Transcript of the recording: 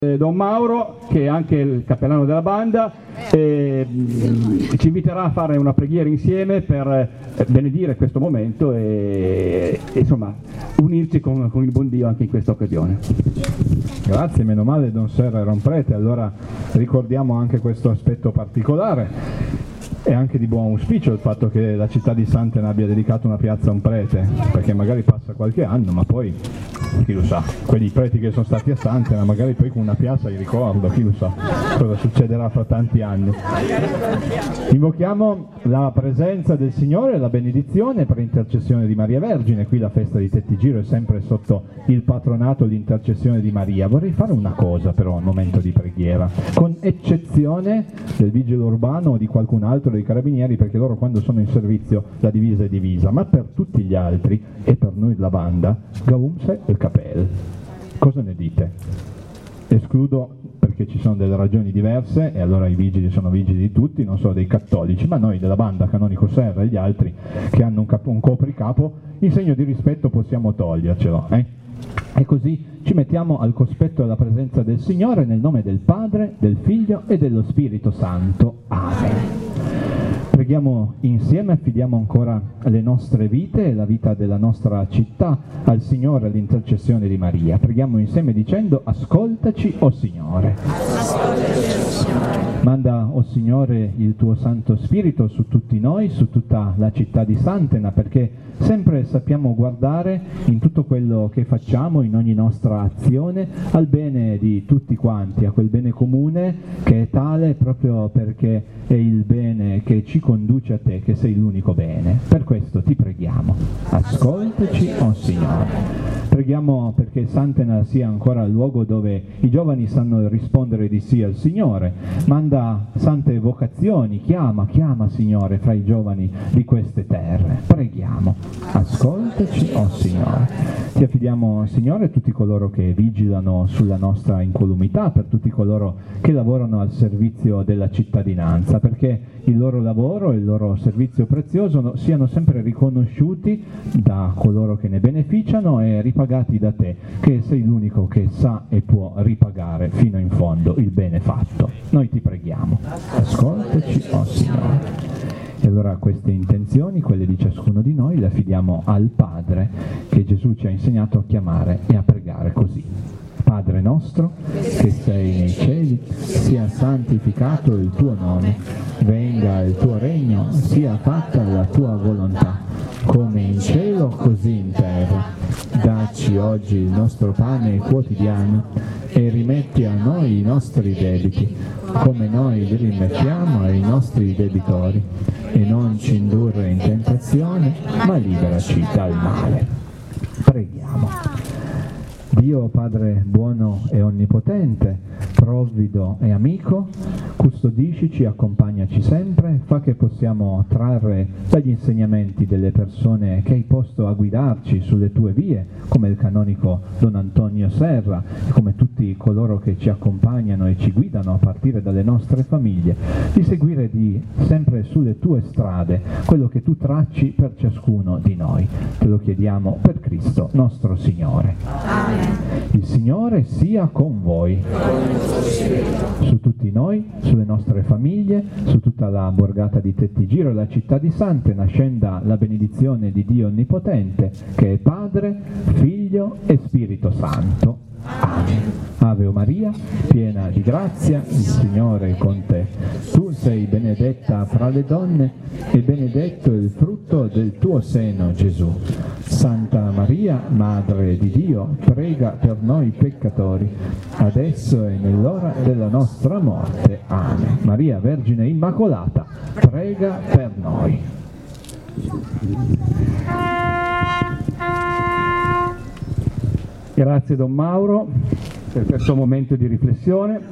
Don Mauro, che è anche il cappellano della banda, ci inviterà a fare una preghiera insieme per benedire questo momento e insomma unirci con il buon Dio anche in questa occasione. Grazie, meno male Don Serra era un prete, allora ricordiamo anche questo aspetto particolare. È anche di buon auspicio il fatto che la città di Santena abbia dedicato una piazza a un prete, perché magari passa qualche anno, ma poi chi lo sa, quelli preti che sono stati a Santena magari poi con una piazza li ricordo, chi lo sa cosa succederà fra tanti anni. Invochiamo la presenza del Signore e la benedizione per intercessione di Maria Vergine. Qui la festa di Tettigiro è sempre sotto il patronato, l'intercessione di Maria. Vorrei fare una cosa però al momento di preghiera, con eccezione del vigile urbano o di qualcun altro dei carabinieri, perché loro quando sono in servizio la divisa è divisa, ma per tutti gli altri e per noi la banda, Gavumse e il Capel. Cosa ne dite? Escludo perché ci sono delle ragioni diverse e allora i vigili sono vigili di tutti, non solo dei cattolici, ma noi della banda Canonico Serra e gli altri che hanno un copricapo, in segno di rispetto possiamo togliercelo, E così ci mettiamo al cospetto della presenza del Signore nel nome del Padre, del Figlio e dello Spirito Santo. Amen. Preghiamo insieme, affidiamo ancora le nostre vite e la vita della nostra città al Signore, all'intercessione di Maria. Preghiamo insieme dicendo: ascoltaci, o Signore. Manda, o Signore, il tuo Santo Spirito su tutti noi, su tutta la città di Santena, perché sempre sappiamo guardare in tutto quello che facciamo, in ogni nostra azione, al bene di tutti quanti, a quel bene comune che è tale proprio perché è il bene che ci conduce a te, che sei l'unico bene. Per questo ti preghiamo, ascoltaci, o Signore. Preghiamo perché Santena sia ancora il luogo dove i giovani sanno rispondere di sì al Signore. Manda sante vocazioni, chiama Signore fra i giovani di queste terre. Preghiamo, ascoltaci, o Signore. Ti affidiamo, Signore, tutti coloro che vigilano sulla nostra incolumità, per tutti coloro che lavorano al servizio della cittadinanza, perché il loro lavoro e il loro servizio prezioso siano sempre riconosciuti da coloro che ne beneficiano e ripagati da te, che sei l'unico che sa e può ripagare fino in fondo il bene fatto. Noi ti preghiamo, ascoltaci, o Signore. E allora queste intenzioni, quelle di ciascuno di noi, le affidiamo al Padre, che Gesù ci ha insegnato a chiamare e a pregare così. Padre nostro, che sei nei cieli, sia santificato il tuo nome, venga il tuo regno, sia fatta la tua volontà, come in cielo così in terra. Dacci oggi il nostro pane quotidiano e rimetti a noi i nostri debiti, come noi li rimettiamo ai nostri debitori, e non ci indurre in tentazione, ma liberaci dal male. Preghiamo. Dio Padre buono e onnipotente, provvido e amico, custodiscici, accompagnaci sempre, fa che possiamo trarre dagli insegnamenti delle persone che hai posto a guidarci sulle tue vie, come il canonico Don Antonio Serra e come tutti coloro che ci accompagnano e ci guidano a partire dalle nostre famiglie, di seguire sempre sulle tue strade quello che tu tracci per ciascuno di noi. Te lo chiediamo per Cristo nostro Signore. Amen. Il Signore sia con voi, su tutti noi, sulle nostre famiglie, su tutta la borgata di Tettigiro e la città di Santena scenda la benedizione di Dio Onnipotente, che è Padre, Figlio e Spirito Santo. Amen. Ave Maria, piena di grazia, il Signore è con te. Tu sei benedetta fra le donne e benedetto il frutto del tuo seno, Gesù. Santa Maria, Madre di Dio, prega per noi peccatori, adesso e nell'ora della nostra morte. Amen. Maria, Vergine Immacolata, prega per noi. Grazie Don Mauro per questo momento di riflessione.